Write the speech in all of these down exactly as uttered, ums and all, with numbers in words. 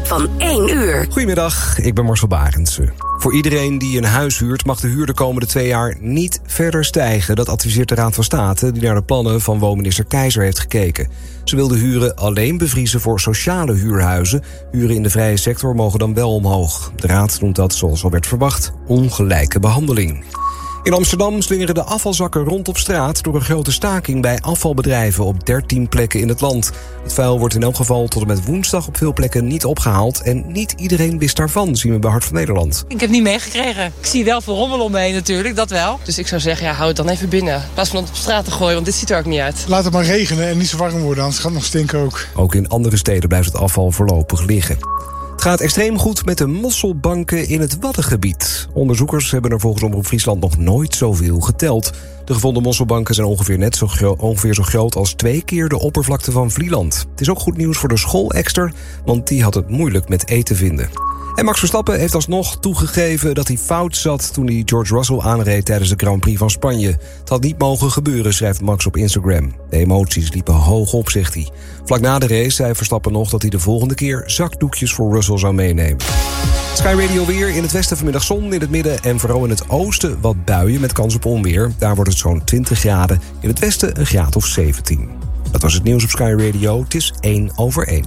van één uur. Goedemiddag, ik ben Marcel Barendse. Voor iedereen die een huis huurt mag de huur de komende twee jaar niet verder stijgen. Dat adviseert de Raad van State, die naar de plannen van woonminister Keizer heeft gekeken. Ze wil de huren alleen bevriezen voor sociale huurhuizen. Huren in de vrije sector mogen dan wel omhoog. De Raad noemt dat, zoals al werd verwacht, ongelijke behandeling. In Amsterdam slingeren de afvalzakken rond op straat door een grote staking bij afvalbedrijven op dertien plekken in het land. Het vuil wordt in elk geval tot en met woensdag op veel plekken niet opgehaald en niet iedereen wist daarvan, zien we bij Hart van Nederland. Ik heb niet meegekregen. Ik zie wel veel rommel om me heen natuurlijk, dat wel. Dus ik zou zeggen, ja, hou het dan even binnen. In plaats van het op straat te gooien, want dit ziet er ook niet uit. Laat het maar regenen en niet zo warm worden, anders gaat het nog stinken ook. Ook in andere steden blijft het afval voorlopig liggen. Het gaat extreem goed met de mosselbanken in het Waddengebied. Onderzoekers hebben er volgens Omroep Friesland nog nooit zoveel geteld. De gevonden mosselbanken zijn ongeveer net zo, gro- ongeveer zo groot als twee keer de oppervlakte van Vlieland. Het is ook goed nieuws voor de schoolekster, want die had het moeilijk met eten vinden. En Max Verstappen heeft alsnog toegegeven dat hij fout zat toen hij George Russell aanreed tijdens de Grand Prix van Spanje. Het had niet mogen gebeuren, schrijft Max op Instagram. De emoties liepen hoog op, zegt hij. Vlak na de race zei Verstappen nog dat hij de volgende keer zakdoekjes voor Russell zou meenemen. Sky Radio weer. In het westen vanmiddag zon, in het midden en vooral in het oosten wat buien met kans op onweer. Daar wordt het zo'n twintig graden. In het westen een graad of zeventien. Dat was het nieuws op Sky Radio. Het is één over één.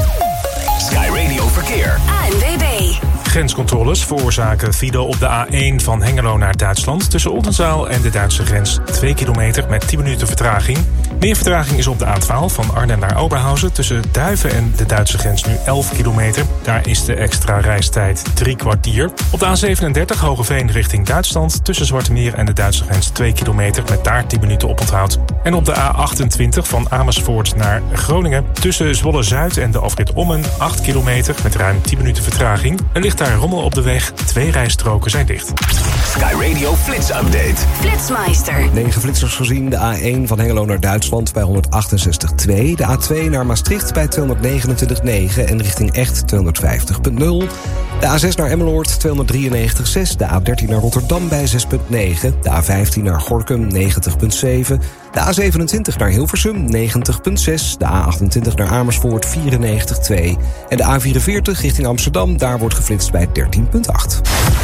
Sky Radio Verkeer. A N W B. Grenscontroles veroorzaken file op de A één van Hengelo naar Duitsland. Tussen Oldenzaal en de Duitse grens twee kilometer met tien minuten vertraging. Meer vertraging is op de A twaalf van Arnhem naar Oberhausen. Tussen Duiven en de Duitse grens nu elf kilometer. Daar is de extra reistijd drie kwartier. Op de A zevenendertig Hogeveen richting Duitsland. Tussen Zwartemeer en de Duitse grens twee kilometer met daar tien minuten oponthoud. En op de A achtentwintig van Amersfoort naar Groningen. Tussen Zwolle-Zuid en de afrit Ommen acht kilometer met ruim tien minuten vertraging. Er ligt daar rommel op de weg. Twee rijstroken zijn dicht. Sky Radio Flits Update. Flitsmeister. Negen flitsers gezien. De A één van Hengelo naar Duitsland bij honderdachtenzestig komma twee. De A twee naar Maastricht bij tweehonderdnegenentwintig komma negen en richting Echt tweehonderdvijftig komma nul. De A zes naar Emmeloord tweehonderddrieënnegentig komma zes. De A dertien naar Rotterdam bij zes komma negen. De A vijftien naar Gorinchem negentig komma zeven. De A zevenentwintig naar Hilversum negentig komma zes. De A achtentwintig naar Amersfoort vierennegentig komma twee. En de A vierenveertig richting Amsterdam, daar wordt geflitst bij dertien komma acht.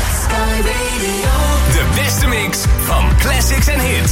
De beste mix van classics en hits.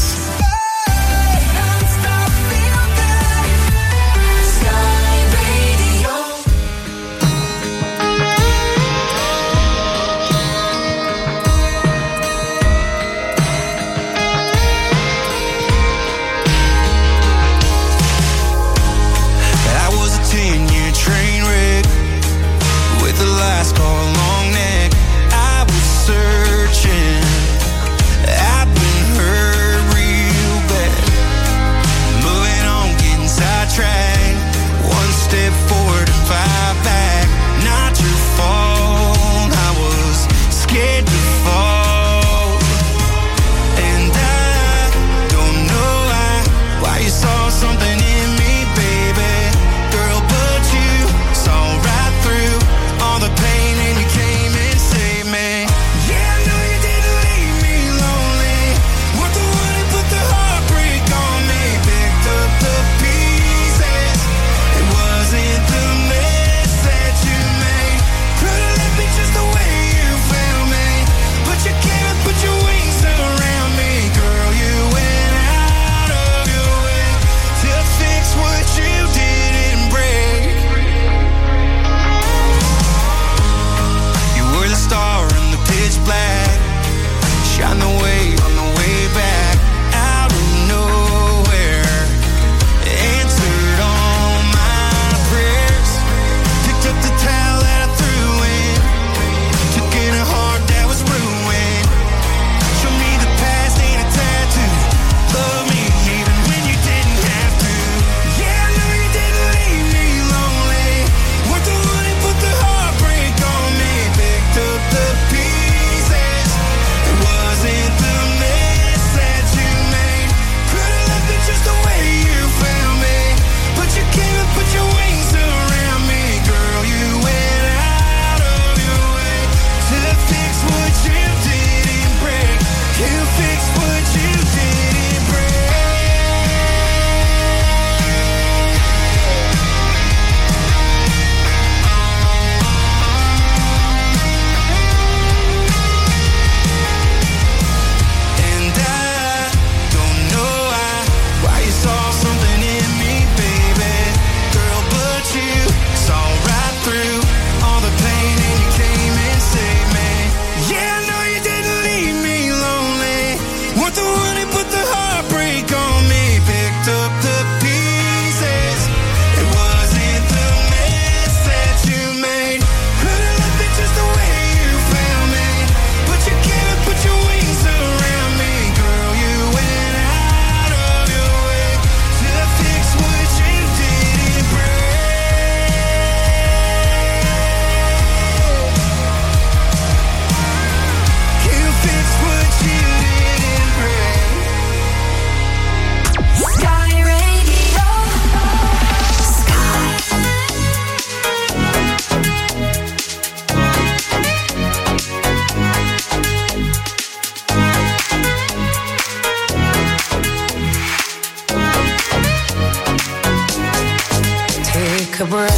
Last call long neck, I was searching. I've been hurt real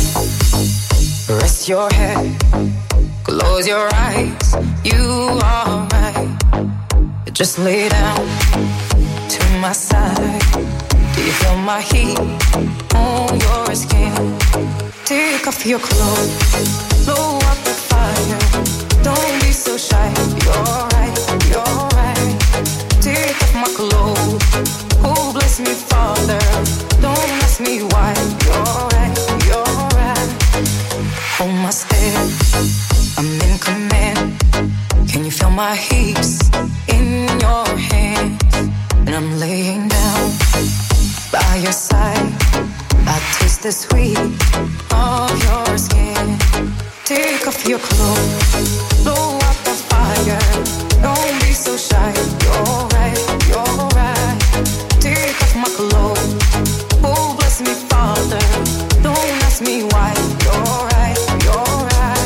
Rest your head, close your eyes. You are right. Just lay down to my side. Do you feel my heat on your skin? Take off your clothes, blow up the fire. Don't be so shy. You're right, you're right. Take off my clothes. Oh, bless me, Father. Don't ask me why. You're right, you're right. Hold my step, I'm in command. Can you feel my heat in your hands? And I'm laying down by your side. I taste the sweet of your skin. Take off your clothes, blow up the fire. Don't be so shy. You're right, you're right. Take off my clothes. Oh, bless me, Father. Don't ask me why. You're right, you're right.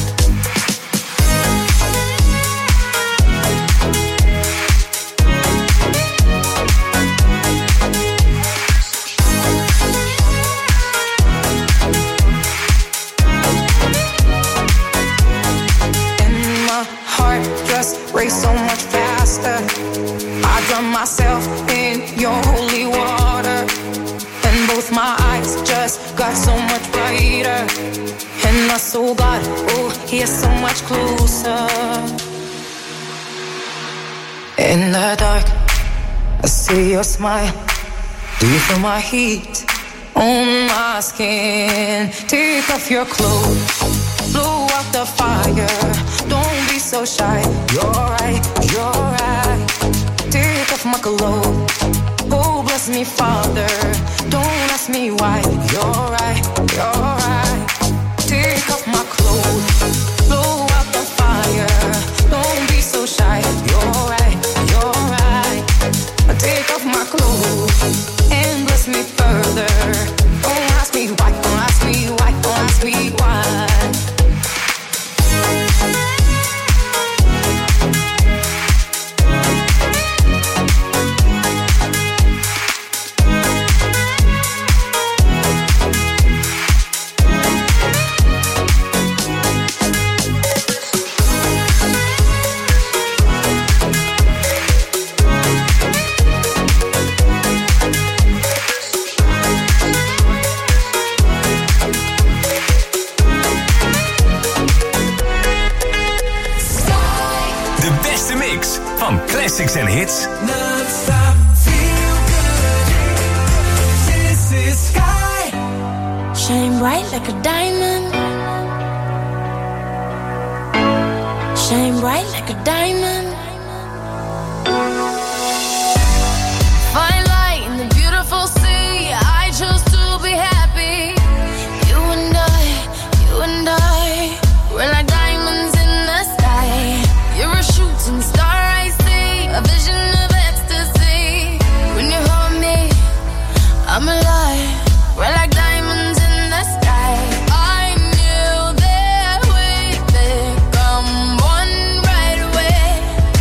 Race so much faster. I drown myself in your holy water, and both my eyes just got so much brighter. And my soul got, oh, here so much closer. In the dark, I see your smile. Do you feel my heat on my skin? Take off your clothes, blow out the fire. Don't be so shy. You're right, you're right. Take off my clothes. Oh, bless me, Father. Don't ask me why. You're right, you're right. Take off my clothes. Blow out the fire. Don't be so shy. You're right, you're right. Take off my clothes and bless me further. Don't ask me why. Don't ask me why. Don't ask me why. Classics en hits. Non-stop, feel good. This is Sky. Shine bright like a diamond. Shine bright like a diamond. Fine light in the beautiful sea. I chose to be happy. You and I, you and I, we're like diamonds in the sky. You're a shooting star. A vision of ecstasy. When you hold me, I'm alive. We're like diamonds in the sky. I knew that we'd become one right away.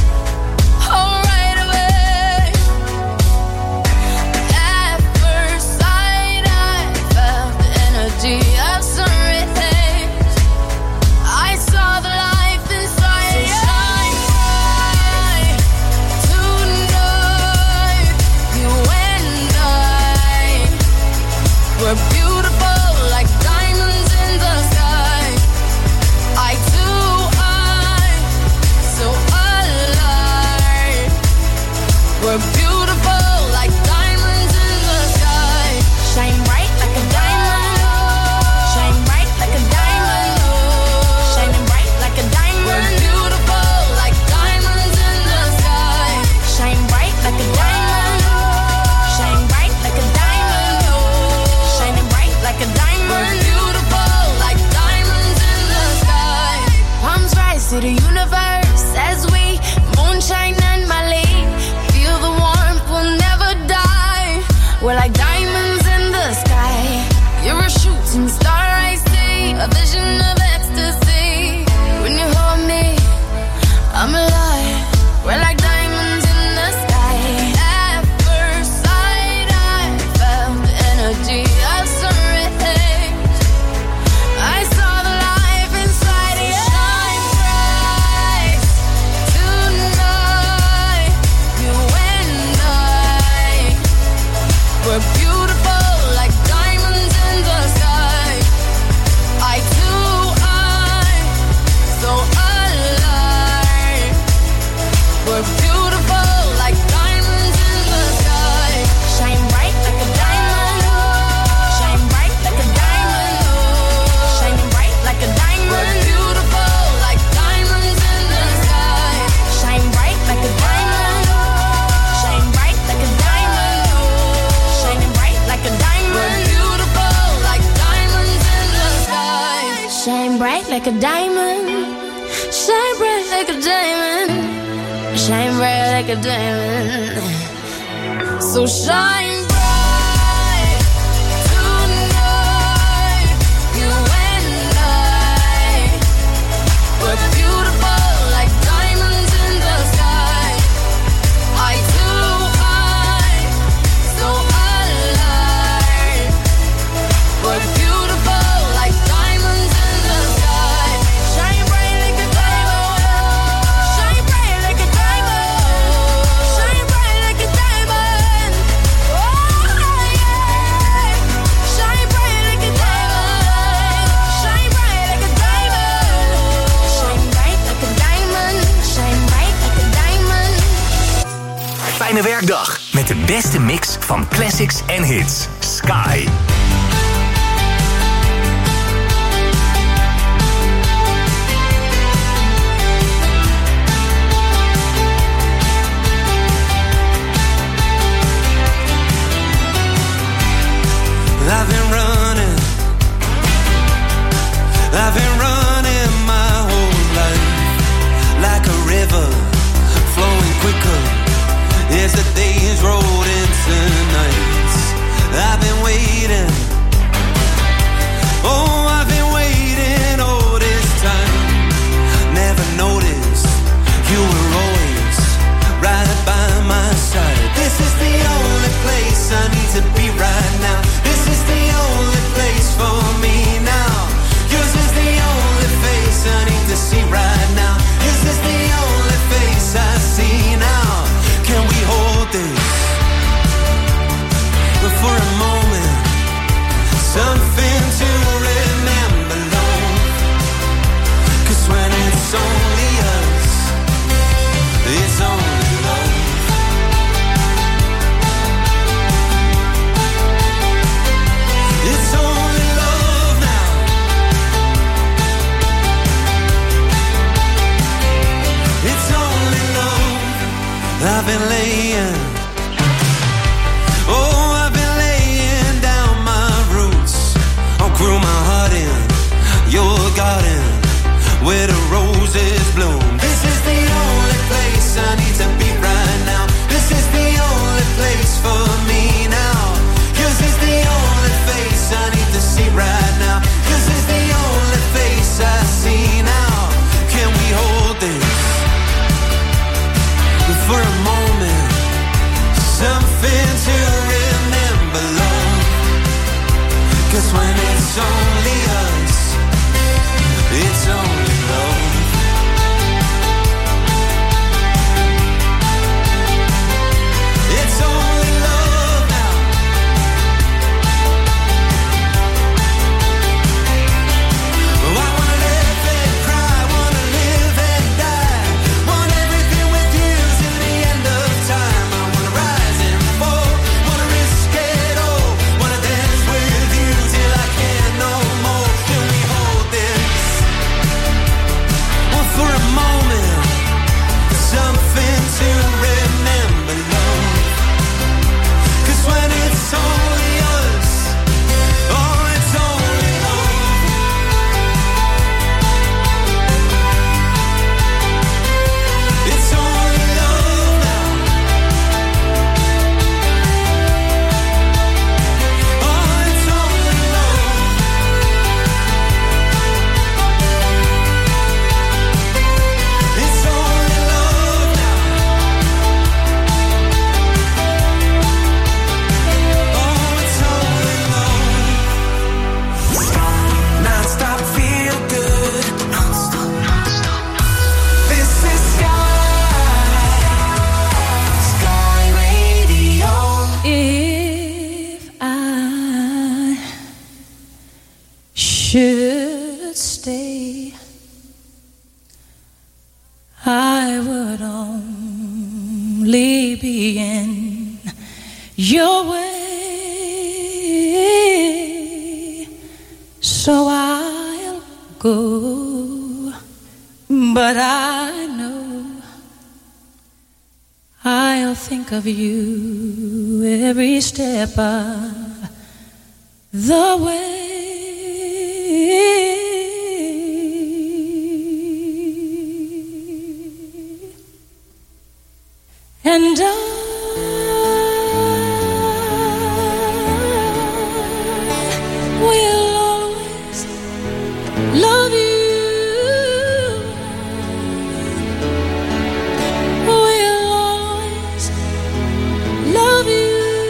Shine bright like a diamond. Shine bright like a diamond. Shine bright like a diamond. So shine bright tonight. You and I. We're beautiful like diamonds in the sky. Eye to eye, so alive. We're beautiful like diamonds in the sky. Shine bright like a diamond. Shine bright like a diamond. Shine bright like a diamond. Oh yeah. Shine bright like a diamond. Shine bright like a diamond. Shine bright like a diamond. Shine bright like a diamond. Fijne werkdag met de beste mix van classics en hits. Sky. I've been running, I've been running my whole life, like a river, flowing quicker, as the days rolled into nights. I've been waiting, oh, I've been waiting all this time. Never noticed you were always right by my side. This is the only place I need to be right now. This is the only place for me now. Yours is the only face I need to see right now. Yours is the only face I see now. Can we hold this for a moment? Something to remember, love. 'Cause when it's only us, it's only love. It's only love now. It's only love. I've been laying, oh, I've been laying down my roots. I'll grew my heart in your garden where the roses bloom. This is the only place I need to be right now. This is the only place for me now. Yours is the only face I need to see right now. Yours is the only face I see now. Can we hold this for a moment? Something to remember, love. 'Cause when it's only us, it's only love. It's only love now. Oh, I wanna live and cry, wanna live and die. Want everything with you till the end of time. I wanna rise and fall, wanna risk it all. Wanna dance with you till I can't no more. Can we hold this? Well, for a moment, something to remember, love. 'Cause when it's only us, oh, it's only love. It's only love now. Oh, it's only love. It's only love now. Oh, it's only love. Non-stop feel good. Non-stop, non-stop. This is Sky. Sky Radio. If I should stay, I would only be in your way. So I'll go, but I know I'll think of you every step of the way. And I will always love you. Will always love you.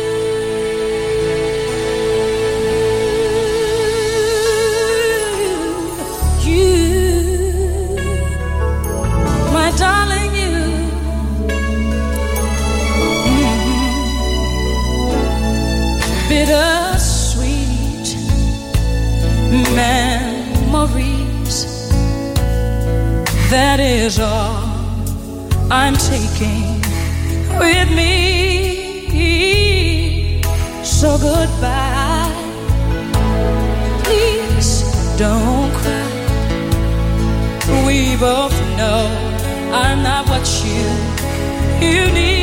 Bittersweet memories, that is all I'm taking with me. So goodbye, please don't cry. We both know I'm not what you, you need.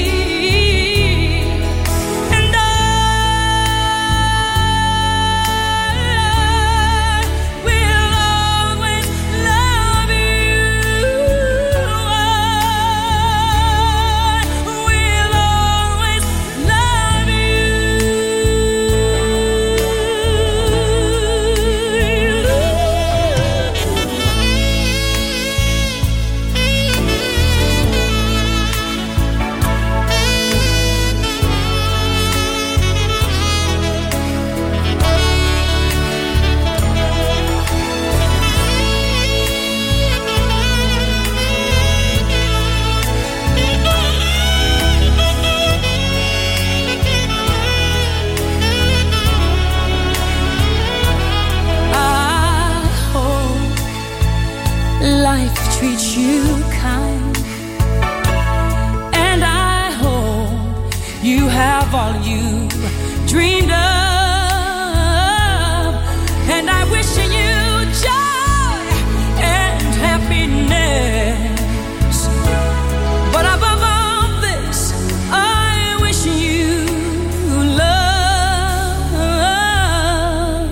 Treat you kind, and I hope you have all you dreamed of, and I wish you joy and happiness, but above all this I wish you love.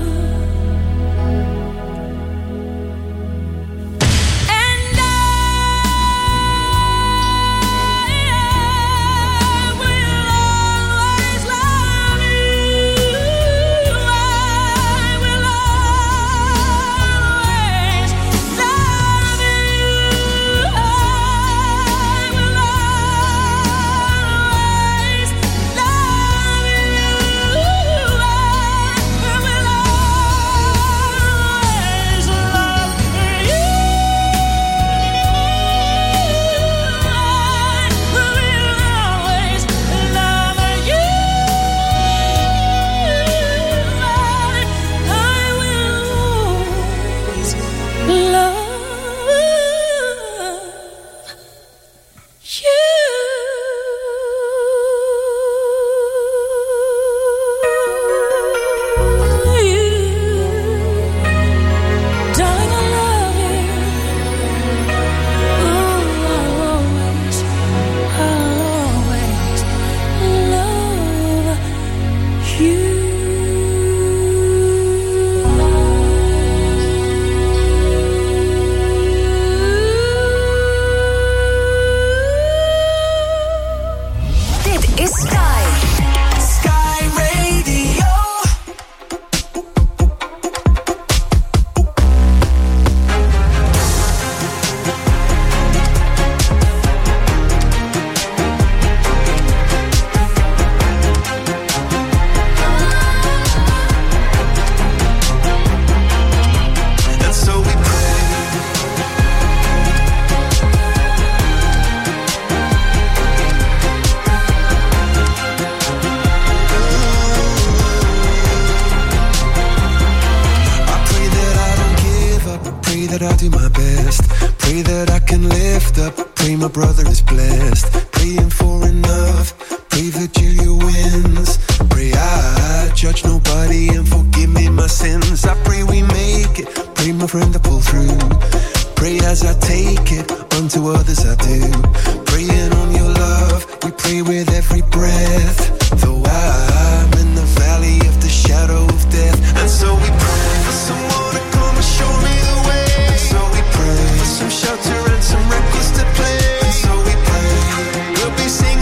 that I do my best. Pray that I can lift up. Pray my brother is blessed. Praying for enough. Pray that Julia wins. Pray I judge nobody and forgive me my sins. I pray we make it. Pray my friend to pull through. Pray as I take it. Unto others I do. Praying on your love. We pray with every breath. Though I'm in the valley of the shadow of death. And so we pray for someone to come and show me the way. And so we pray for some shelter and some records to play. And so we pray we'll be singing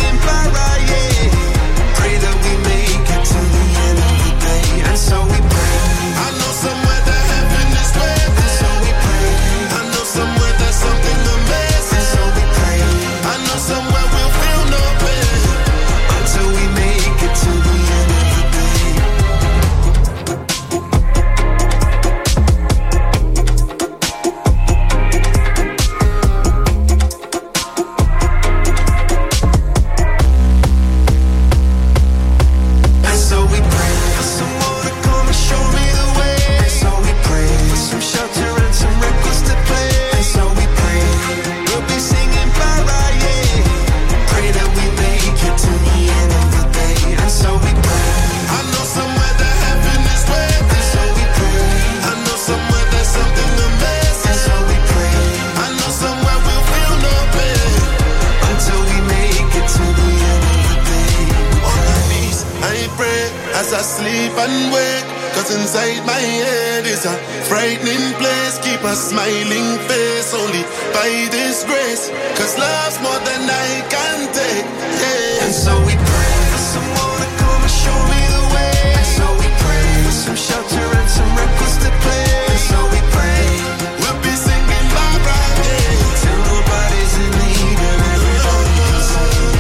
sleep and wake. Cause inside my head is a frightening place. Keep a smiling face only by this grace. Cause love's more than I can take, yeah. And so we pray for someone to come and show me the way. And so we pray for some shelter and some records to play. And so we pray we'll be singing Barbara Day till nobody's in need and everybody can sing.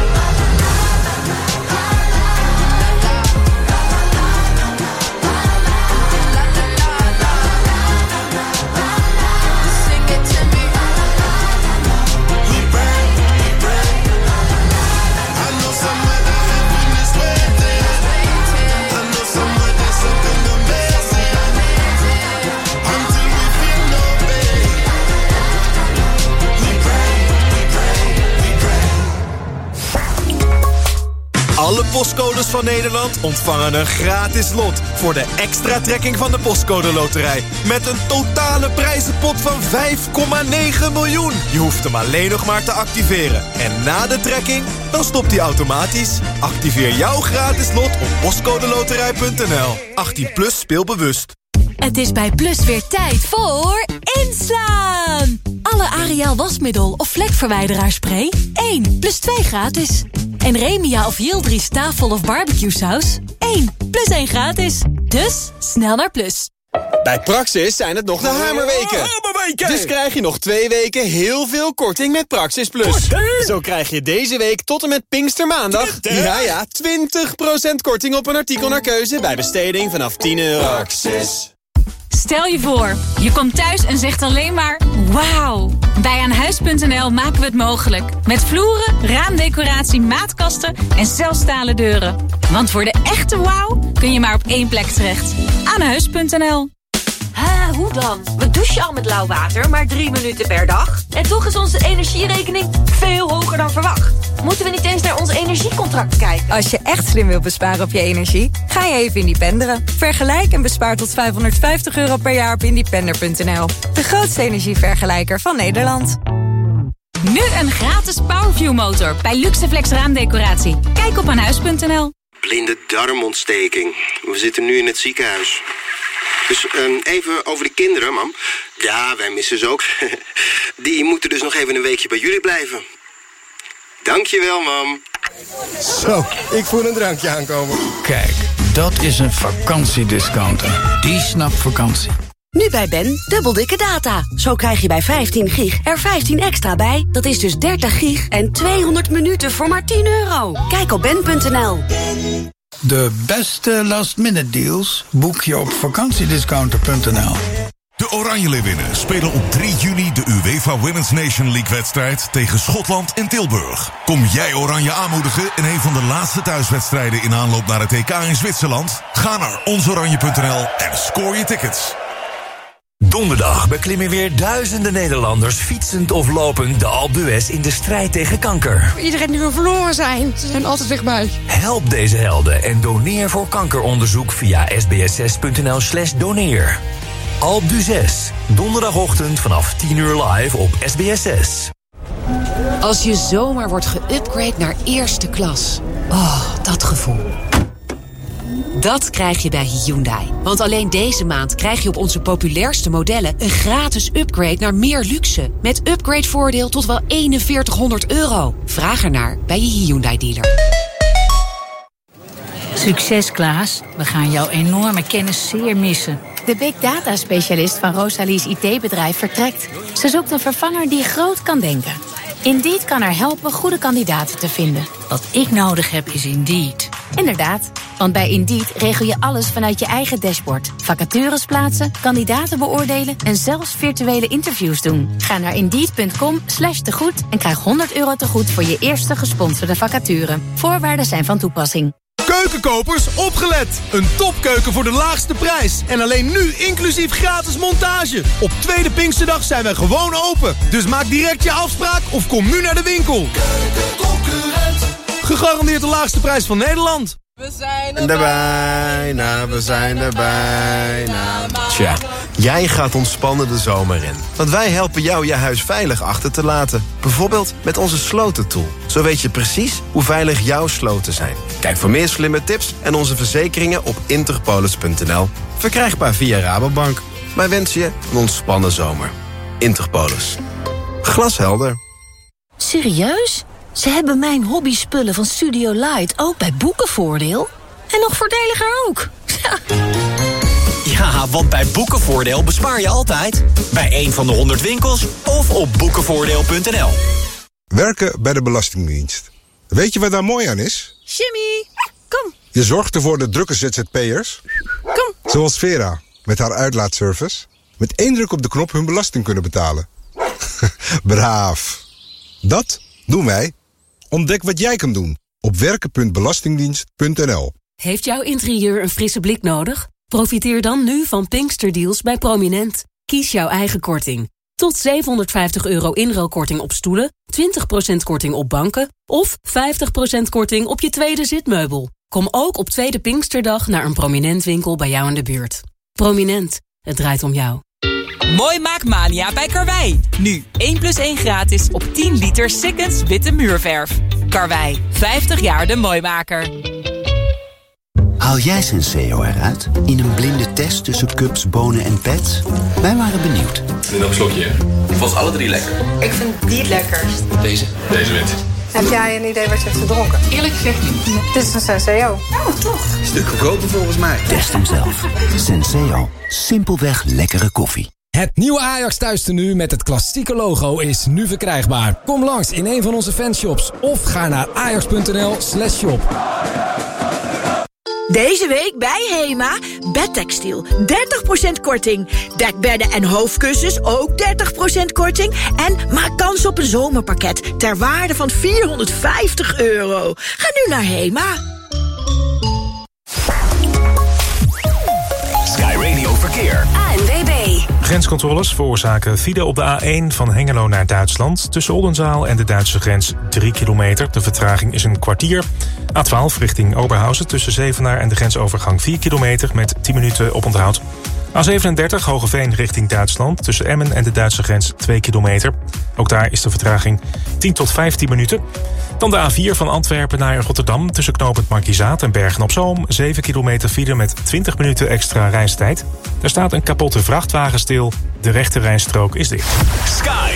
Alle postcodes van Nederland ontvangen een gratis lot voor de extra trekking van de Postcode Loterij. Met een totale prijzenpot van vijf komma negen miljoen. Je hoeft hem alleen nog maar te activeren. En na de trekking, dan stopt hij automatisch. Activeer jouw gratis lot op postcodeloterij punt n l. achttien plus, speel bewust. Het is bij Plus weer tijd voor inslaan. Alle Ariel wasmiddel of vlekverwijderaarspray één plus twee gratis. En Remia of Yildiz tafel of barbecue saus één plus één gratis. Dus snel naar Plus. Bij Praxis zijn het nog de hamerweken. Dus krijg je nog twee weken heel veel korting met Praxis Plus. Korting? Zo krijg je deze week tot en met Pinkstermaandag... ja ja, twintig procent korting op een artikel naar keuze... bij besteding vanaf tien euro. Praxis. Stel je voor, je komt thuis en zegt alleen maar wauw. Bij Aanhuis punt n l maken we het mogelijk. Met vloeren, raamdecoratie, maatkasten en zelfs stalen deuren. Want voor de echte wauw kun je maar op één plek terecht. Aanhuis punt n l. Ha, hoe dan? We douchen al met lauw water, maar drie minuten per dag. En toch is onze energierekening veel hoger dan verwacht. Moeten we niet eens naar ons energiecontract kijken? Als je echt slim wilt besparen op je energie, ga je even independeren. Vergelijk en bespaar tot vijfhonderdvijftig euro per jaar op independer punt n l. De grootste energievergelijker van Nederland. Nu een gratis Powerview motor bij Luxeflex raamdecoratie. Kijk op aanhuis punt n l. Blinde darmontsteking. We zitten nu in het ziekenhuis. Dus um, even over de kinderen, mam. Ja, wij missen ze ook. Die moeten dus nog even een weekje bij jullie blijven. Dankjewel, mam. Zo, ik voel een drankje aankomen. Kijk, dat is een vakantiediscounter. Die snapt vakantie. Nu bij Ben, dubbel dikke data. Zo krijg je bij vijftien gig er vijftien extra bij. Dat is dus dertig gig en tweehonderd minuten voor maar tien euro. Kijk op ben punt n l. De beste last-minute deals boek je op vakantiediscounter punt n l. De Oranje Leeuwinnen spelen op drie juni de UEFA Women's Nation League-wedstrijd tegen Schotland en Tilburg. Kom jij Oranje aanmoedigen in een van de laatste thuiswedstrijden in aanloop naar het E K in Zwitserland? Ga naar ons oranje punt n l en scoor je tickets. Donderdag beklimmen weer duizenden Nederlanders fietsend of lopend de Alpe d'Huez in de strijd tegen kanker. Iedereen die wil verloren zijn, ze zijn altijd dichtbij. Help deze helden en doneer voor kankeronderzoek via sbs punt n l slash doneer. Alpe d'Huez, donderdagochtend vanaf tien uur live op S B S zes. Als je zomaar wordt geüpgrade naar eerste klas. Oh, dat gevoel. Dat krijg je bij Hyundai. Want alleen deze maand krijg je op onze populairste modellen een gratis upgrade naar meer luxe. Met upgradevoordeel tot wel eenenveertighonderd euro. Vraag ernaar bij je Hyundai-dealer. Succes, Klaas. We gaan jouw enorme kennis zeer missen. De big data specialist van Rosalie's I T-bedrijf vertrekt. Ze zoekt een vervanger die groot kan denken. Indeed kan haar helpen goede kandidaten te vinden. Wat ik nodig heb is Indeed. Inderdaad, want bij Indeed regel je alles vanuit je eigen dashboard. Vacatures plaatsen, kandidaten beoordelen en zelfs virtuele interviews doen. Ga naar indeed punt com slash tegoed en krijg honderd euro tegoed voor je eerste gesponsorde vacature. Voorwaarden zijn van toepassing. Keukenkopers, opgelet! Een topkeuken voor de laagste prijs. En alleen nu inclusief gratis montage. Op tweede Pinksterdag zijn wij gewoon open. Dus maak direct je afspraak of kom nu naar de winkel. Keukenconcurrent. Gegarandeerd de laagste prijs van Nederland. We zijn er bijna, we zijn er bijna. Tja, jij gaat ontspannen de zomer in. Want wij helpen jou je huis veilig achter te laten. Bijvoorbeeld met onze slotentool. Zo weet je precies hoe veilig jouw sloten zijn. Kijk voor meer slimme tips en onze verzekeringen op interpolis punt n l. Verkrijgbaar via Rabobank. Wij wensen je een ontspannen zomer. Interpolis. Glashelder. Serieus? Ze hebben mijn hobbyspullen van Studio Light ook bij Boekenvoordeel? En nog voordeliger ook. Ja, want bij Boekenvoordeel bespaar je altijd. Bij een van de honderd winkels of op boekenvoordeel punt n l. Werken bij de Belastingdienst. Weet je wat daar mooi aan is? Jimmy, kom. Je zorgt ervoor de drukke Z Z P'ers, Kom. zoals Vera, met haar uitlaatservice, met één druk op de knop hun belasting kunnen betalen. Braaf. Dat doen wij. Ontdek wat jij kan doen op werken punt belastingdienst punt n l. Heeft jouw interieur een frisse blik nodig? Profiteer dan nu van Pinksterdeals bij Prominent. Kies jouw eigen korting. Tot zevenhonderdvijftig euro inruilkorting op stoelen, twintig procent korting op banken of vijftig procent korting op je tweede zitmeubel. Kom ook op tweede Pinksterdag naar een Prominent winkel bij jou in de buurt. Prominent, het draait om jou. Mooi Maakmania bij Karwei. Nu één plus één gratis op tien liter Sikkens witte muurverf. Karwei, vijftig jaar de mooimaker. Haal jij Senseo eruit in een blinde test tussen cups, bonen en pets? Wij waren benieuwd. Nu nog een slokje. Ik vond alle drie lekker. Ik vind die het lekkerst. Deze? Deze wint. Heb jij een idee wat je hebt gedronken? Eerlijk gezegd niet. Dit is een Senseo. Oh, toch? Stuk goedkoper volgens mij. Test hem zelf. Senseo. Simpelweg lekkere koffie. Het nieuwe Ajax thuistenu met het klassieke logo is nu verkrijgbaar. Kom langs in een van onze fanshops of ga naar ajax punt n l slash shop. Deze week bij HEMA, bedtextiel, dertig procent korting. Dekbedden en hoofdkussens, ook dertig procent korting. En maak kans op een zomerpakket ter waarde van vierhonderdvijftig euro. Ga nu naar HEMA. Sky Radio Verkeer. A N W B. Grenscontroles veroorzaken file op de A één van Hengelo naar Duitsland. Tussen Oldenzaal en de Duitse grens drie kilometer. De vertraging is een kwartier. A twaalf richting Oberhausen tussen Zevenaar en de grensovergang vier kilometer met tien minuten oponthoud. A zevenendertig Hogeveen richting Duitsland tussen Emmen en de Duitse grens twee kilometer. Ook daar is de vertraging tien tot vijftien minuten. Dan de A vier van Antwerpen naar Rotterdam tussen knooppunt Markizaat en Bergen-op-Zoom. zeven kilometer file met twintig minuten extra reistijd. Daar staat een kapotte vrachtwagen stil. De rechte rijstrook is dicht. Sky.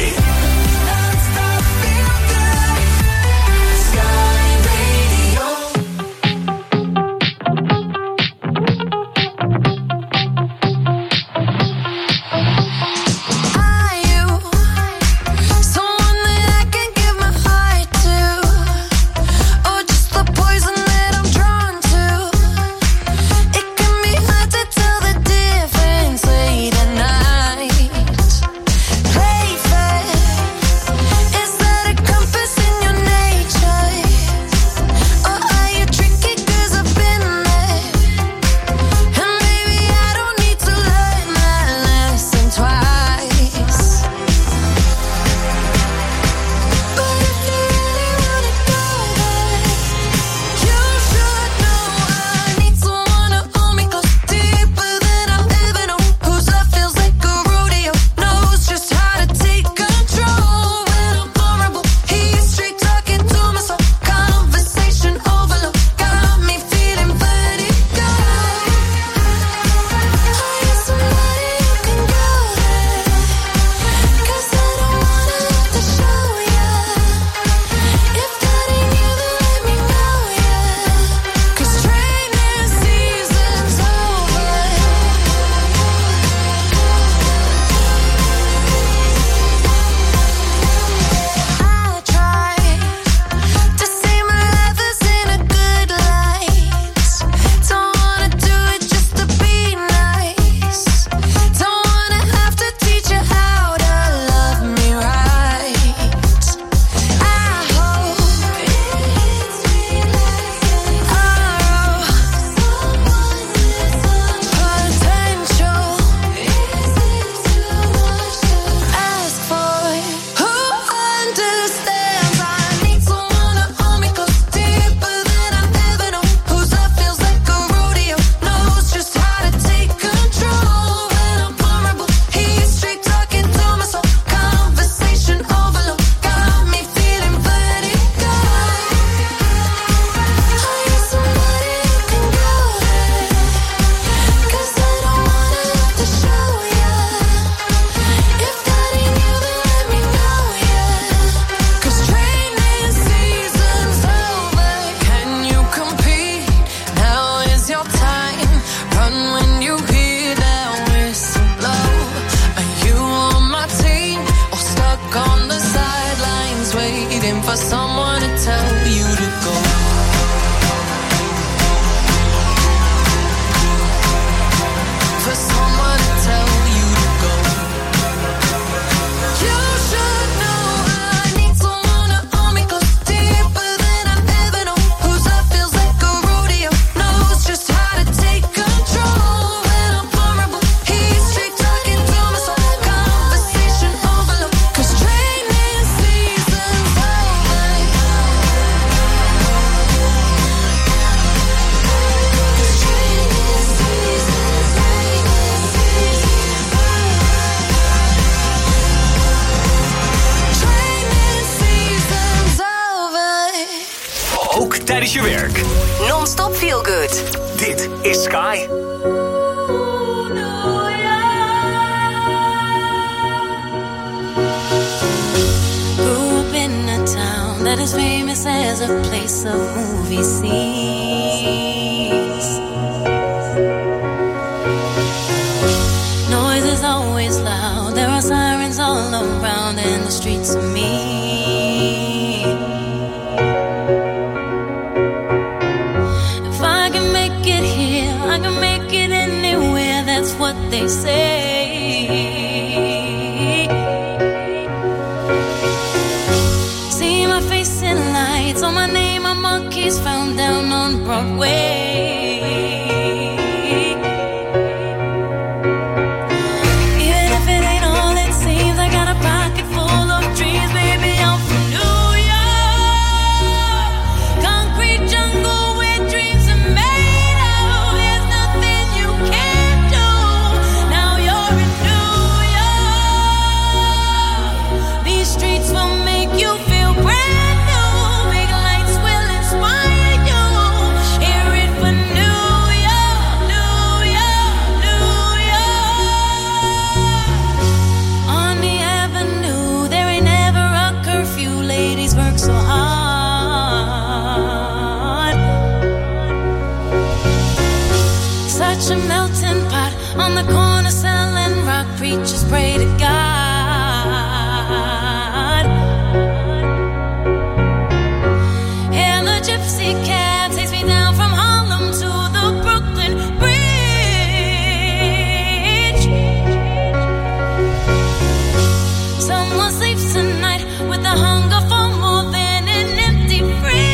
Play fair. tijdens je werk. Non-stop feel good. Dit is Sky. Grew up in a town that is famous as a place of movie scenes. Noise is always loud. There are sirens all around and the streets are mean. If I can make it here, I can make it anywhere. That's what they say. See my face in lights, on my name a monkey's found down on Broadway. A melting pot on the corner selling rock. Preachers pray to God. And the gypsy cab takes me down from Harlem to the Brooklyn Bridge. Someone sleeps tonight with the hunger for more than an empty fridge.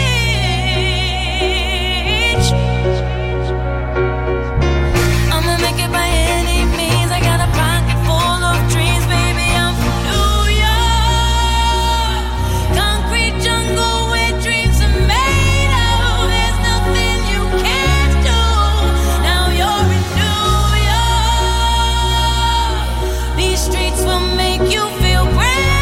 By any means, I got a pocket full of dreams, baby. I'm from New York, concrete jungle where dreams are made of. There's nothing you can't do. Now you're in New York. These streets will make you feel brand new.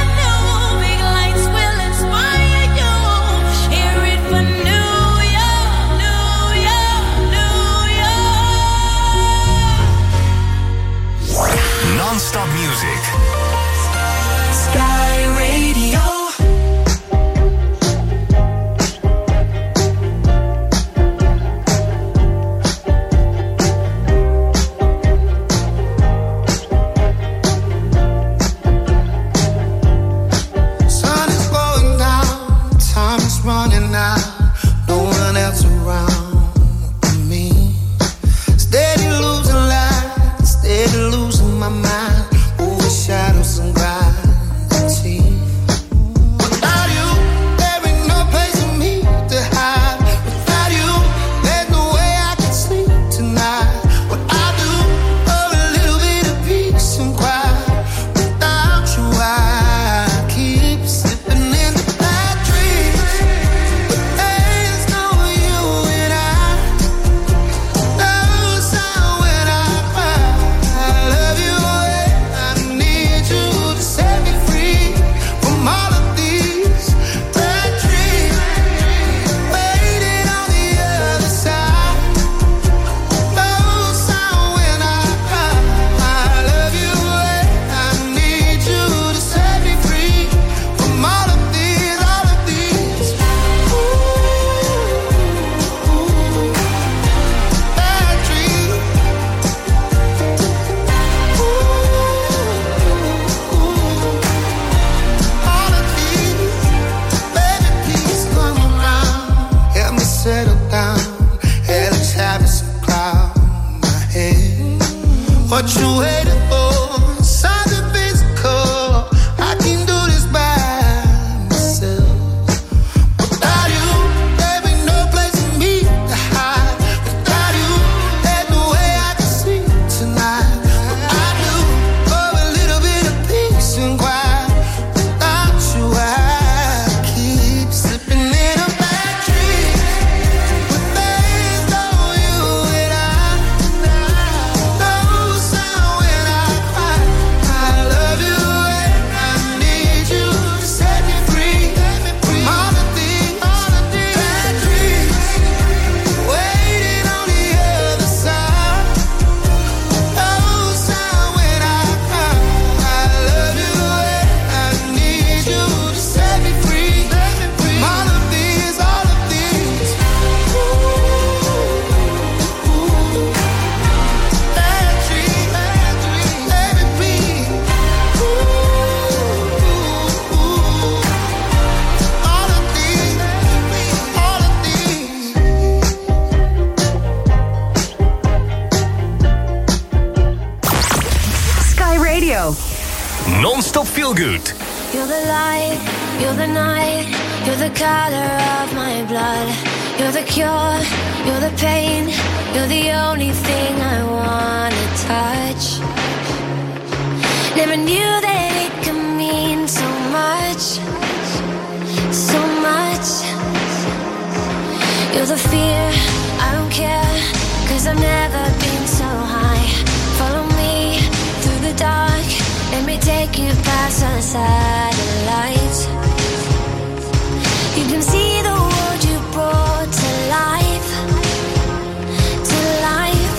Stop Feel Good. You're the light, you're the night, you're the color of my blood. You're the cure, you're the pain, you're the only thing I wanna touch. Never knew that it could mean so much, so much. You're the fear, I don't care, cause I've never been so high. Follow me through the dark, let me take you past the satellites. You can see the world you brought to life, to life.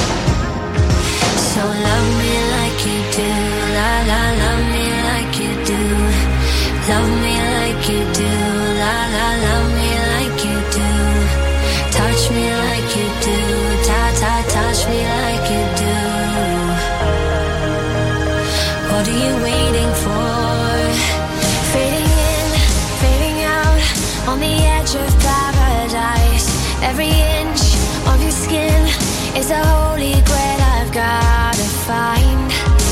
So love me like you do, la la, love me like you do. Love me like you do, la la, love me like you do. Touch me like you do, ta ta, touch me like you do. What are you waiting for? Fading in, fading out, on the edge of paradise. Every inch of your skin is a holy grail I've gotta find.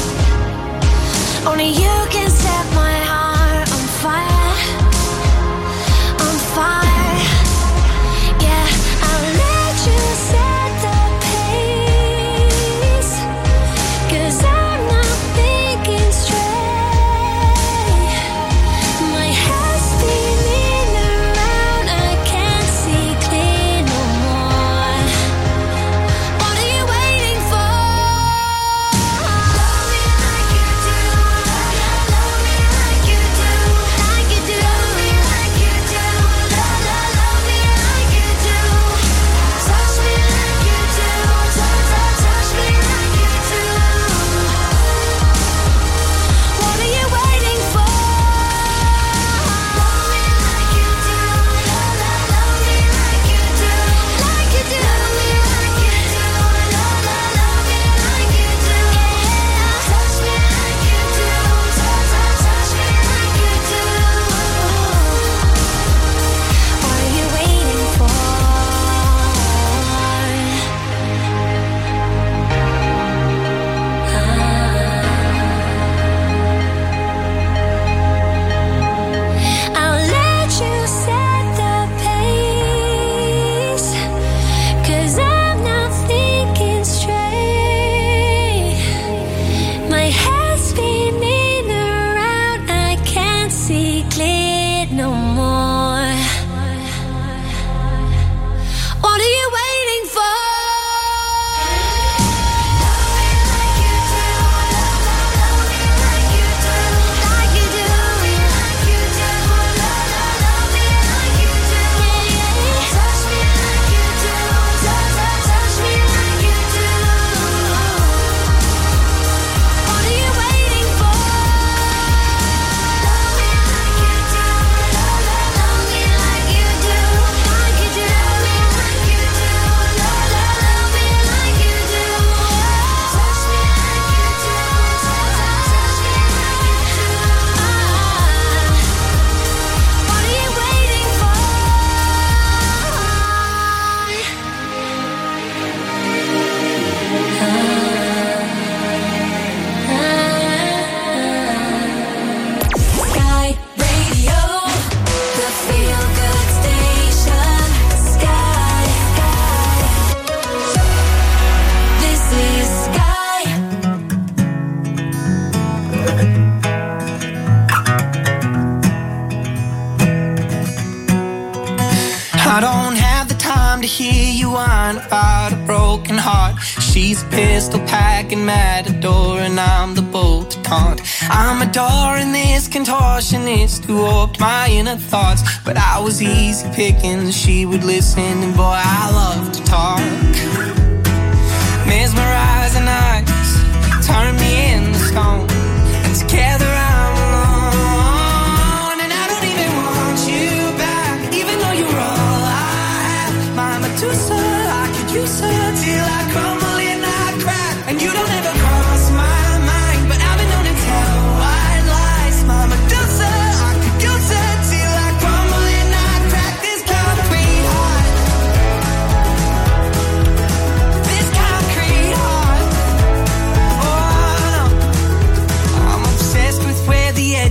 Only you can set my heart on fire, on fire. Yeah, I'll let you set the pace, cause I'm not thinking straight. My head's spinning around, I can't see clear no more. What are you waiting for? Love me like you do, love me like you do, like you do. Love me like you do, love, love, love me like you do. Touch me like you do, touch, touch, touch me like you do. What are you waiting for? Love me like you do, love, love, love me like you do, like you do. Love me like you do, love, love, love me like you do. Touch me like you do, touch, touch, touch me like you do. What are you waiting for? I'll let you set the pace, cause I'm not thinking straight. My head's spinning around, I can't see clear no more. What are you waiting for? Sky Radio, the feel good station. Sky, Sky. This is Sky. I don't have the time to hear you whine about a broken heart. She's a pistol packing matador and I'm the bull to taunt. I'm adoring this contortionist who warped my inner thoughts. But I was easy picking, she would listen and boy I love to talk. Mesmerizing eyes turn me into stone, and together I'm alone. And I don't even want you back, even though you're all I have. My Medusa, I could use her till I crumble and I crack. And you don't ever cross my mind, but I've been known to tell white lies. My Medusa, I could use her till I crumble and I crack. This concrete heart, this concrete heart. Oh no, I'm obsessed with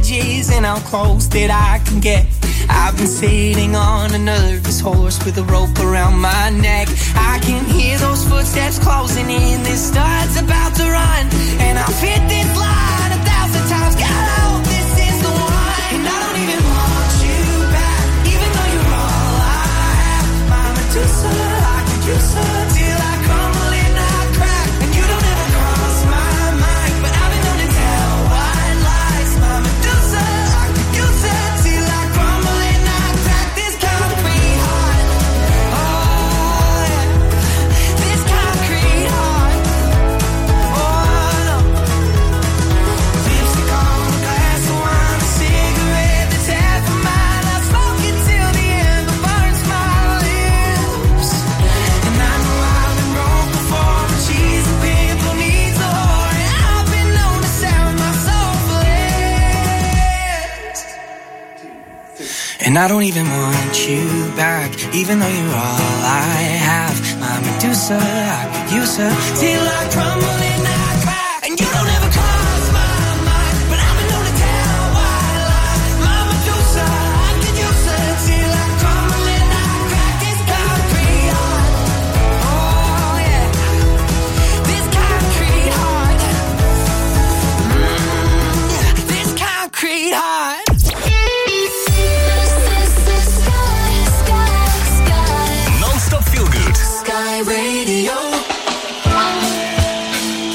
edges and how close that I can get. I've been sitting on a nervous horse with a rope around my neck. I can hear those footsteps closing in, this start's about to run. And I've hit this line a thousand times, God, I hope this is the one. And I don't even want you back, even though you're all I have. My Medusa, I could use her till I crumble and I crack. And you don't ever cross my mind, but I've been known to tell white lies. My Medusa, I could use her till I crumble and I crack. This concrete heart, oh yeah, this concrete heart, oh no. Lipstick on a glass of wine, a cigarette that's half a mile. I smoke it till the end, but burns my lips. And I know I've been wrong before, but she's a pimple needs a whore. And I've been known to sell my soul for less. And I don't even want you back, even though you're all I have. My Medusa, I could use her till I crumble and I crack. And you don't ever cross my mind, but I've been known to tell white lies. My Medusa, I could use her till I crumble and I crack. This concrete heart, oh yeah, this concrete heart, mm, this concrete heart. Non-stop feel good. Sky Radio.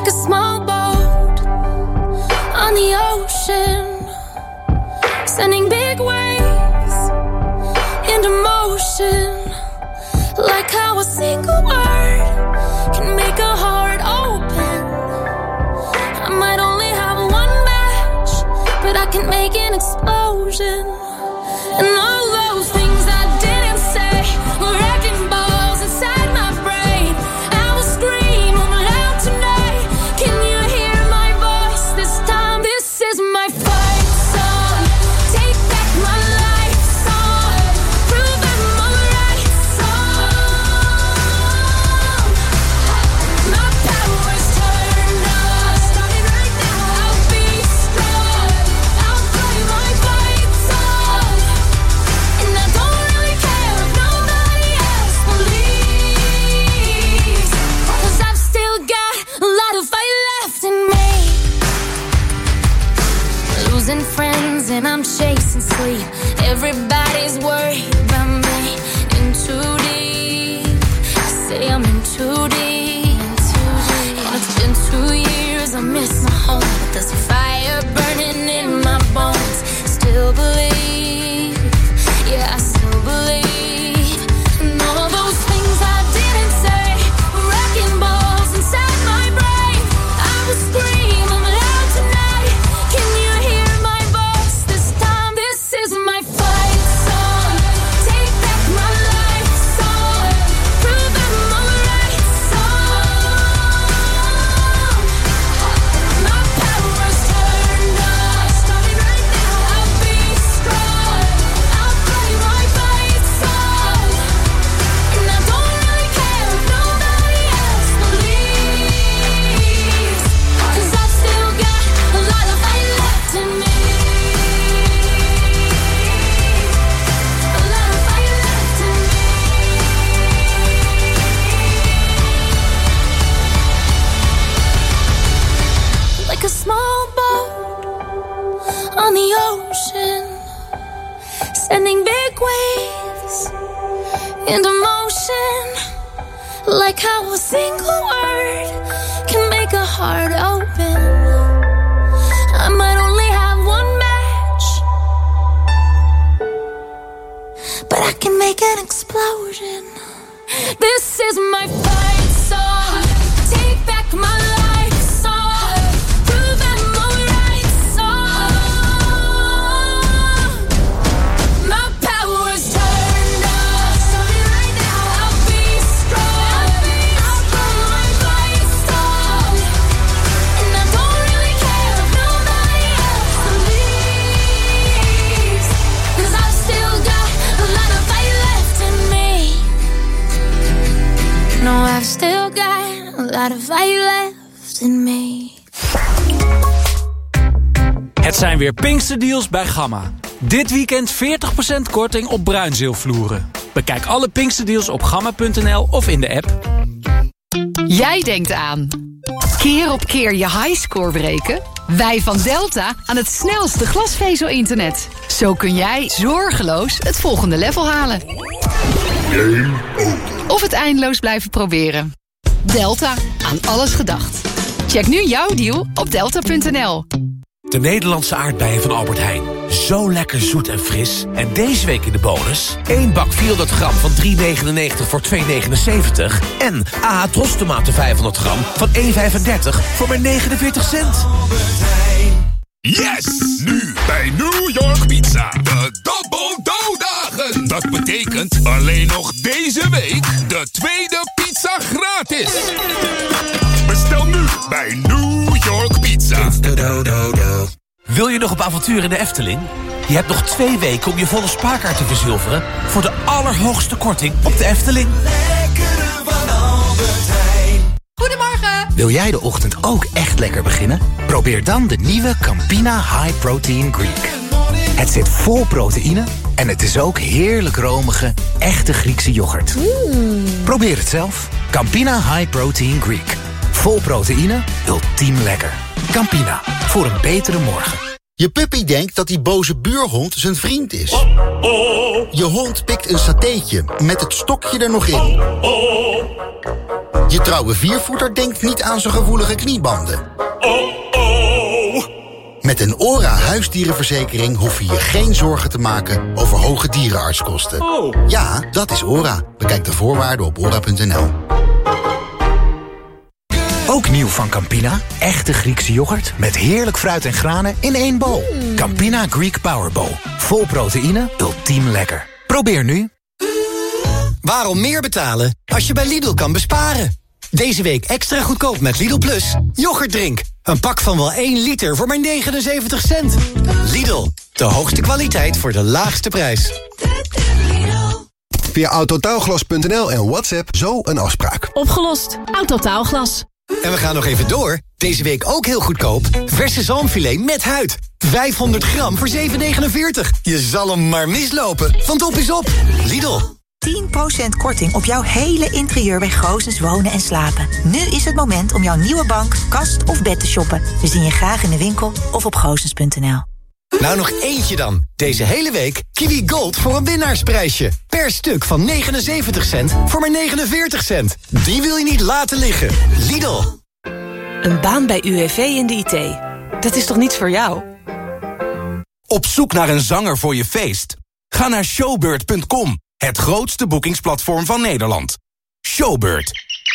like a small boat on the ocean, sending big waves into motion. Like how a single word can make a heart open. I might only have one match, but I can make an explosion. And all those things I didn't say were wrecking balls inside my brain. I will scream loud tonight. Can you hear my voice this time? This is my fight song. Take back my life song. Prove I'm alright song. My power's turned on. Starting right now. I'll be strong. I'll play my fight song. And I don't really care if nobody else believes, 'cause I've still got a lot of fight left in me. Losing friends and I'm chasing sleep. Everybody's worried about me. In too deep. I say I'm in too deep. And it's been two years, I miss my home, but there's a fire burning in my bones. Still believe, yeah, I still believe. And all those things I didn't say were wrecking balls inside my brain. I will scream loud tonight. Can you hear my voice this time? This is my fight song. Take back my life song. Prove I'm alright song. My power's turned on. Starting right now. I'll be strong. I'll play my fight song. And I don't really care if nobody else believes, 'cause I've still got a lot of fight left in me. A lot of fight left in me. Like a small boat on the ocean, sending big waves into motion. Like how a single word can make a heart open. I might only have one match, but I can make an explosion. This is my fight song. Take back my life song. Prove I'm alright song. My power's turned on. Starting right now. I'll be strong. I'll play my fight song. And I don't really care if nobody else believes, 'cause I've still got a lot of fight left in me. No, I've still got a lot of fight left in me. Het zijn weer Pinksterdeals bij Gamma. Dit weekend veertig procent korting op bruinzeelvloeren. Bekijk alle Pinksterdeals op gamma punt n l of in de app. Jij denkt aan keer op keer je highscore breken? Wij van Delta aan het snelste glasvezel-internet. Zo kun jij zorgeloos het volgende level halen. Of het eindeloos blijven proberen. Delta, aan alles gedacht. Check nu jouw deal op delta punt n l. De Nederlandse aardbeien van Albert Heijn. Zo lekker zoet en fris. En deze week in de bonus één bak vierhonderd gram van drie negenennegentig voor twee negenenzeventig. En A H trostomaten vijfhonderd gram van één vijfendertig voor maar negenenveertig cent. Yes! Nu bij New York Pizza. De Double Dough Dagen. Dat betekent alleen nog deze week de tweede pizza gratis. Bestel nu bij New York Pizza. Wil je nog op avontuur in de Efteling? Je hebt nog twee weken om je volle spaarkaart te verzilveren voor de allerhoogste korting op de Efteling. Goedemorgen! Wil jij de ochtend ook echt lekker beginnen? Probeer dan de nieuwe Campina High Protein Greek. Het zit vol proteïne en het is ook heerlijk romige, echte Griekse yoghurt. Mm. Probeer het zelf. Campina High Protein Greek. Vol proteïne, ultiem lekker. Campina, voor een betere morgen. Je puppy denkt dat die boze buurhond zijn vriend is. Je hond pikt een satéetje met het stokje er nog in. Je trouwe viervoeter denkt niet aan zijn gevoelige kniebanden. Met een ORA huisdierenverzekering hoef je je geen zorgen te maken over hoge dierenartskosten. Ja, dat is ORA. Bekijk de voorwaarden op ora punt n l. Ook nieuw van Campina. Echte Griekse yoghurt met heerlijk fruit en granen in één bol. Campina Greek Power Bowl. Vol proteïne, ultiem lekker. Probeer nu. Waarom meer betalen als je bij Lidl kan besparen? Deze week extra goedkoop met Lidl Plus. Yoghurtdrink. Een pak van wel één liter voor maar negenenzeventig cent. Lidl, de hoogste kwaliteit voor de laagste prijs. Via autotaalglas punt n l en WhatsApp zo een afspraak. Opgelost. Autotaalglas. En we gaan nog even door. Deze week ook heel goedkoop. Verse zalmfilet met huid. vijfhonderd gram voor zeven negenenveertig. Je zal hem maar mislopen, want op is op. Lidl. tien procent korting op jouw hele interieur bij Goosens Wonen en Slapen. Nu is het moment om jouw nieuwe bank, kast of bed te shoppen. We zien je graag in de winkel of op goosens punt n l. Nou, nog eentje dan. Deze hele week Kiwi Gold voor een winnaarsprijsje. Per stuk van negenenzeventig cent voor maar negenenveertig cent. Die wil je niet laten liggen. Lidl. Een baan bij U W V in de I T. Dat is toch niets voor jou? Op zoek naar een zanger voor je feest? Ga naar showbird punt com. Het grootste boekingsplatform van Nederland. Showbird.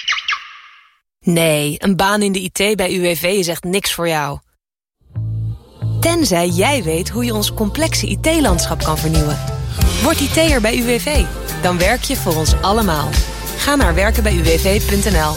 Nee, een baan in de I T bij U W V is echt niks voor jou. Tenzij jij weet hoe je ons complexe I T-landschap kan vernieuwen. Word I T'er bij U W V. Dan werk je voor ons allemaal. Ga naar werken bij u w v punt n l.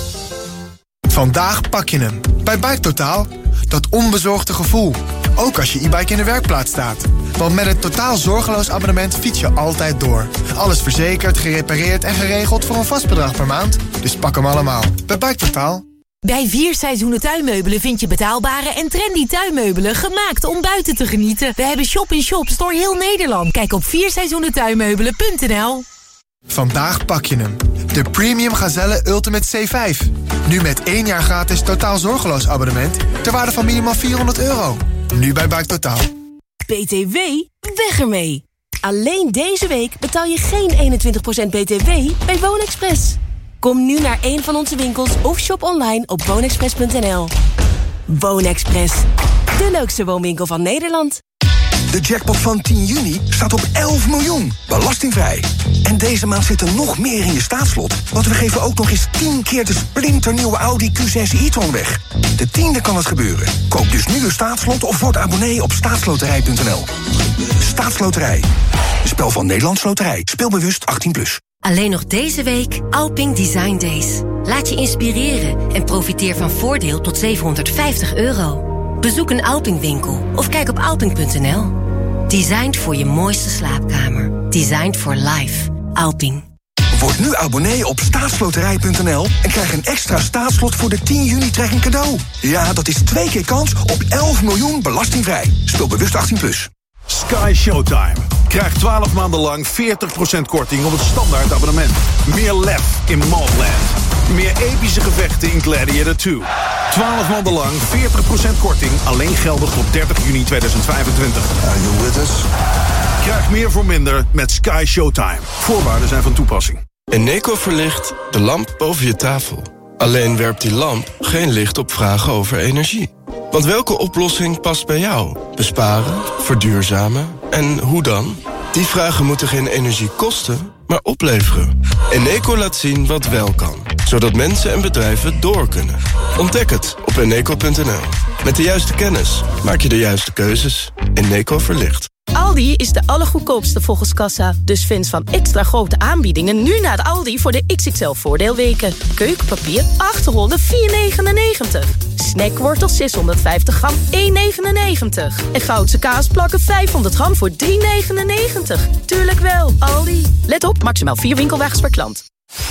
Vandaag pak je hem. Bij Biketotaal. Dat onbezorgde gevoel. Ook als je e-bike in de werkplaats staat. Want met het totaal zorgeloos abonnement fiets je altijd door. Alles verzekerd, gerepareerd en geregeld voor een vast bedrag per maand. Dus pak hem allemaal. Bij Biketotaal. Bij vier seizoenen tuinmeubelen vind je betaalbare en trendy tuinmeubelen gemaakt om buiten te genieten. We hebben shop-in-shops door heel Nederland. Kijk op vier seizoenen tuinmeubelen punt n l. Vandaag pak je hem. De Premium Gazelle Ultimate C vijf. Nu met één jaar gratis totaal zorgeloos abonnement ter waarde van minimaal vierhonderd euro. Nu bij Biketotaal. B T W? Weg ermee! Alleen deze week betaal je geen eenentwintig procent B T W bij WoonExpress. Kom nu naar een van onze winkels of shop online op woonexpress punt n l. WoonExpress, de leukste woonwinkel van Nederland. De jackpot van tien juni staat op elf miljoen, belastingvrij. En deze maand zit er nog meer in je staatslot. Want we geven ook nog eens tien keer de splinternieuwe Audi Q zes e-tron weg. De tiende kan het gebeuren. Koop dus nu een staatslot of word abonnee op staatsloterij punt n l. Staatsloterij. Een spel van Nederlands Loterij. Speelbewust achttien plus. Alleen nog deze week Alping Design Days. Laat je inspireren en profiteer van voordeel tot zevenhonderdvijftig euro. Bezoek een Alping-winkel of kijk op alping punt n l. Designed voor je mooiste slaapkamer. Designed for life. Alping. Word nu abonnee op staatsloterij punt n l en krijg een extra staatslot voor de tien juni trekking cadeau. Ja, dat is twee keer kans op elf miljoen belastingvrij. Speel bewust achttien plus. Sky Showtime. Krijg twaalf maanden lang veertig procent korting op het standaard abonnement. Meer lef in Mobland. Meer epische gevechten in Gladiator twee. twaalf maanden lang veertig procent korting. Alleen geldig tot dertig juni tweeduizend vijfentwintig. Are you with us? Krijg meer voor minder met Sky Showtime. Voorwaarden zijn van toepassing. Eneco verlicht de lamp boven je tafel. Alleen werpt die lamp geen licht op vragen over energie. Want welke oplossing past bij jou? Besparen, verduurzamen en hoe dan? Die vragen moeten geen energie kosten, maar opleveren. Eneco laat zien wat wel kan, zodat mensen en bedrijven door kunnen. Ontdek het op eneco punt n l. Met de juiste kennis maak je de juiste keuzes. Eneco verlicht. Aldi is de allergoedkoopste volgens kassa. Dus fans van extra grote aanbiedingen nu naar de Aldi voor de X X L voordeelweken. Keukenpapier acht rollen vier negenennegentig. Snackwortel zeshonderdvijftig gram één negenennegentig. En Goudse kaasplakken vijfhonderd gram voor drie negenennegentig. Tuurlijk wel, Aldi. Let op, maximaal vier winkelwagens per klant.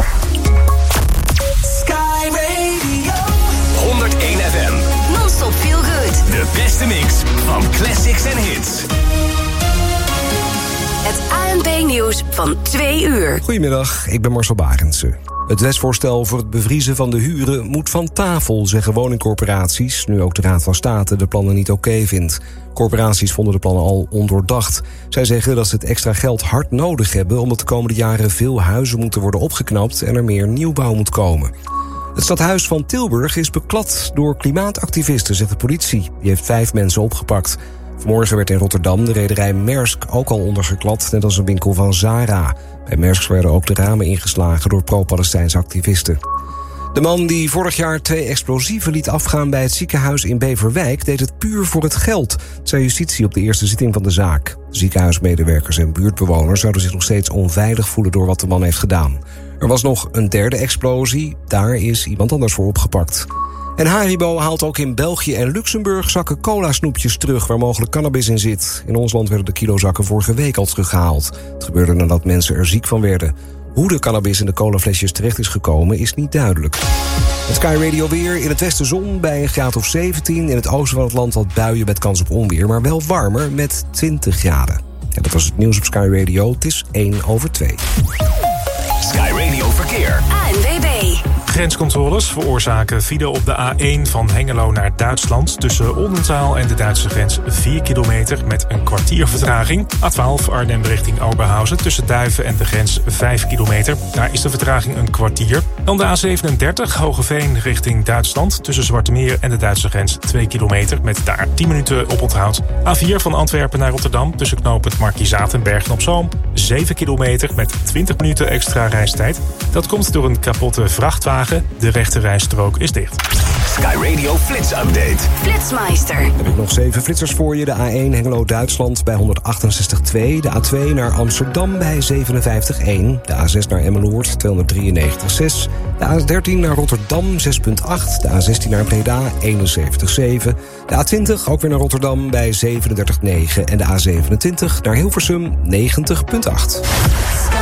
Sky Radio. honderdéén F M. Non-stop feel good. De beste mix van classics en hits. Het A N B-nieuws van twee uur. Goedemiddag, ik ben Marcel Barendse. Het wetsvoorstel voor het bevriezen van de huren moet van tafel, zeggen woningcorporaties, nu ook de Raad van State de plannen niet oké vindt. Corporaties vonden de plannen al ondoordacht. Zij zeggen dat ze het extra geld hard nodig hebben, omdat de komende jaren veel huizen moeten worden opgeknapt en er meer nieuwbouw moet komen. Het stadhuis van Tilburg is beklad door klimaatactivisten, zegt de politie. Die heeft vijf mensen opgepakt. Vanmorgen werd in Rotterdam de rederij Maersk ook al ondergeklad, net als een winkel van Zara. Bij Maersk werden ook de ramen ingeslagen door pro-Palestijnse activisten. De man die vorig jaar twee explosieven liet afgaan bij het ziekenhuis in Beverwijk deed het puur voor het geld, zei justitie op de eerste zitting van de zaak. Ziekenhuismedewerkers en buurtbewoners zouden zich nog steeds onveilig voelen door wat de man heeft gedaan. Er was nog een derde explosie, daar is iemand anders voor opgepakt. En Haribo haalt ook in België en Luxemburg zakken cola-snoepjes terug waar mogelijk cannabis in zit. In ons land werden de kilozakken vorige week al teruggehaald. Het gebeurde nadat mensen er ziek van werden. Hoe de cannabis in de colaflesjes terecht is gekomen is niet duidelijk. Het Sky Radio weer. In het westen zon bij een graad of zeventien. In het oosten van het land wat buien met kans op onweer. Maar wel warmer met twintig graden. En dat was het nieuws op Sky Radio. Het is één over twee. Sky Radio Verkeer. A N W B. Grenscontroles veroorzaken file op de A één van Hengelo naar Duitsland. Tussen Oldenzaal en de Duitse grens vier kilometer met een kwartier vertraging. A twaalf Arnhem richting Oberhausen. Tussen Duiven en de grens vijf kilometer. Daar is de vertraging een kwartier. Dan de A zevenendertig Hogeveen richting Duitsland. Tussen Zwartemeer en de Duitse grens twee kilometer met daar tien minuten op onthoud. A vier van Antwerpen naar Rotterdam. Tussen knooppunt Markizaat en Bergen-op-Zoom. zeven kilometer met twintig minuten extra reistijd. Dat komt door een kapotte vrachtwagen. De rechte rijstrook is dicht. Sky Radio Flits Update. Flitsmeister. Dan heb ik nog zeven flitsers voor je. De A één Hengelo-Duitsland bij honderdachtenzestig komma twee. De A twee naar Amsterdam bij zevenenvijftig komma één. De A zes naar Emmeloord tweehonderddrieënnegentig komma zes. De A dertien naar Rotterdam zes komma acht. De A zestien naar Breda eenenzeventig komma zeven. De A twintig ook weer naar Rotterdam bij zevenendertig komma negen. En de A zevenentwintig naar Hilversum negentig komma acht.